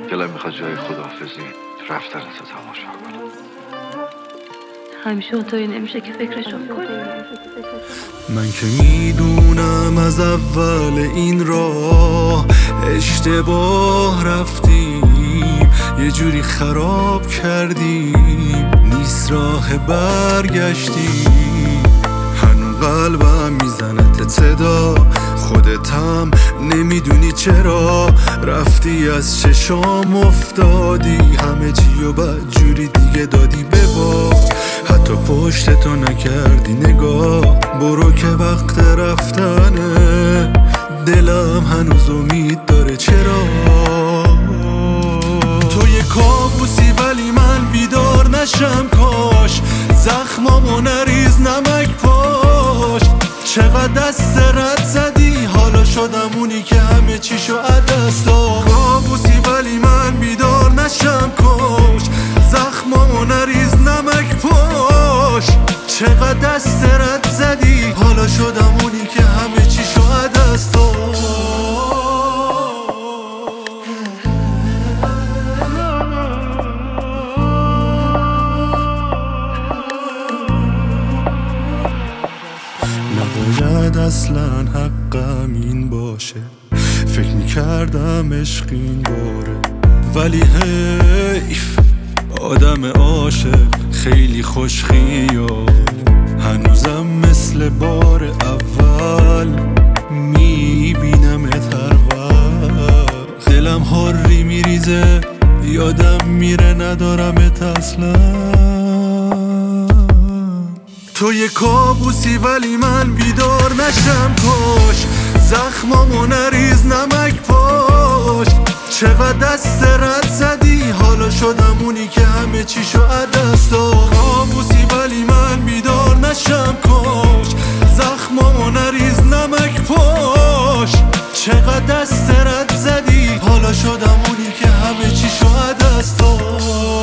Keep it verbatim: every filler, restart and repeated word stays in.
دلم میخواد جای خداحافظی رفتن تو تماشا کنم. همیشه اونطوری نمیشه که فکرشو کنی. من که میدونم از اول این راه اشتباه رفتیم، یه جوری خراب کردیم، نیست راه برگشتیم. هنو قلبم میزنه صدا، خودتم نمیدونی چرا رفتی از چشام افتادی، همه چی و بد جوری دیگه دادی به باد، حتی پشتتو نکردی نگاه. برو که وقت رفتنه، دلم هنوز امید داره. چرا تو یه کابوسی ولی من بیدار نشم؟ کاش زخمامو نریز نمک پاش. چقدر دست رد زدی، حالا شدم اونی که همه چیشو عدست داد. کابوسی ولی من بیدار نشم، کاش زخمامو نریز نمک پاش. چقدر دست رد زدی، حالا شدم اونی که همه چیشو عدست داد. نباید اصلا حقم این باشه، فکر میکردم عشق این باره، ولی حیف آدم عاشق خیلی خوش خیال. هنوزم مثل بار اول میبینمت هر وقت، دلم هاری میریزه، یادم میره ندارمت اصلا. تو یه کابوسی ولی من بیدار نشم، کاش زخمامو نریز نمک پاش. چقدر دست رد زدی، حالا شدم اونی که همه چیشو عدست داد. کابوسی ولی من بیدار نشم، کاش زخمامو نریز نمک پاش. چقدر دست رد زدی، حالا شدم اونی که همه چیشو عدست داد.